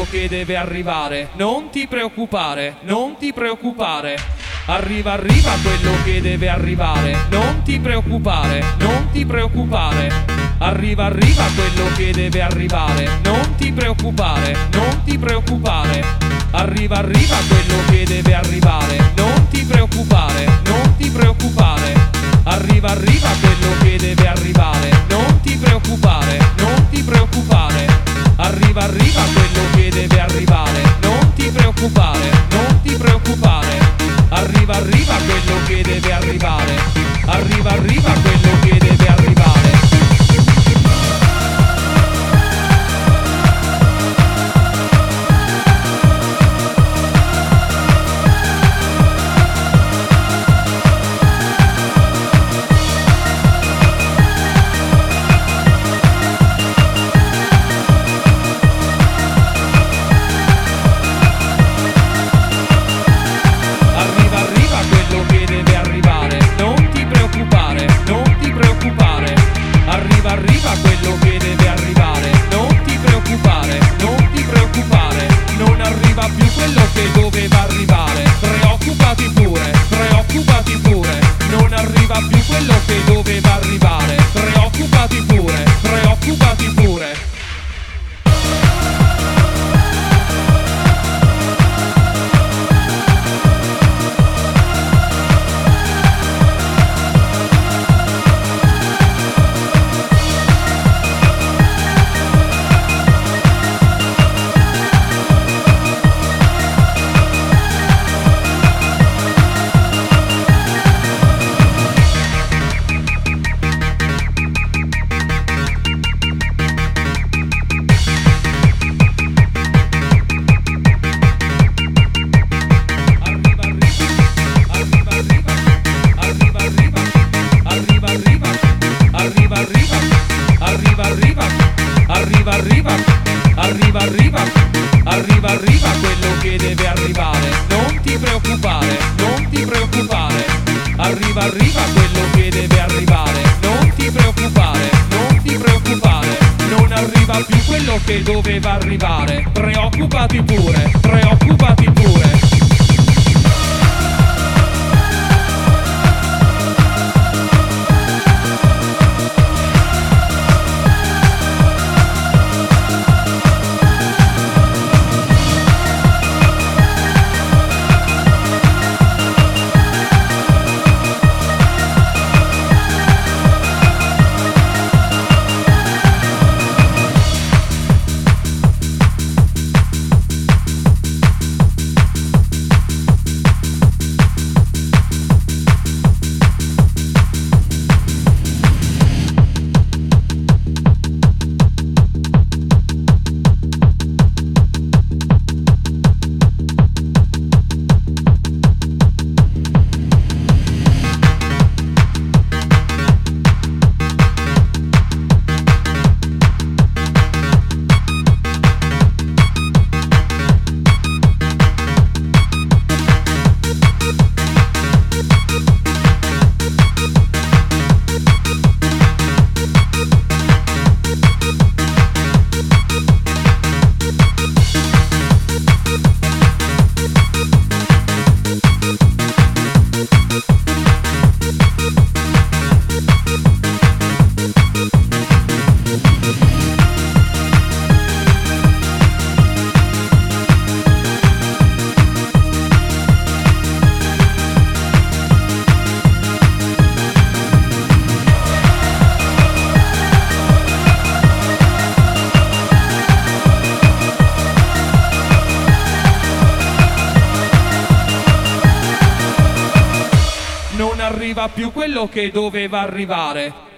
che deve arrivare. Non ti preoccupare, non ti preoccupare. Arriva, arriva quello che deve arrivare. Non ti preoccupare, non ti preoccupare. Arriva, arriva quello che deve arrivare. Non ti preoccupare, non ti preoccupare. Arriva, arriva quello che deve arrivare. Non ti preoccupare, non ti preoccupare. Arriva, arriva quello che deve arrivare. Non ti preoccupare, non ti preoccupare. Arriva, arriva quello che deve arrivare. Non ti preoccupare, non ti preoccupare. Arriva, arriva quello che deve arrivare. Arriva, arriva quello che deve arrivare. Arriva quello che deve arrivare. Non ti preoccupare, non ti preoccupare. Non arriva più quello che doveva arrivare. Preoccupati pure, preoccupati pure. Non arriva più quello che doveva arrivare. Preoccupati pure, preoccupati pure. Arriva quello che deve arrivare. Non ti preoccupare, non ti preoccupare. Arriva, arriva quello che deve arrivare. Non ti preoccupare, non ti preoccupare. Non arriva più quello che doveva arrivare. Preoccupati pure, preoccupati pure. Non arriva più quello che doveva arrivare.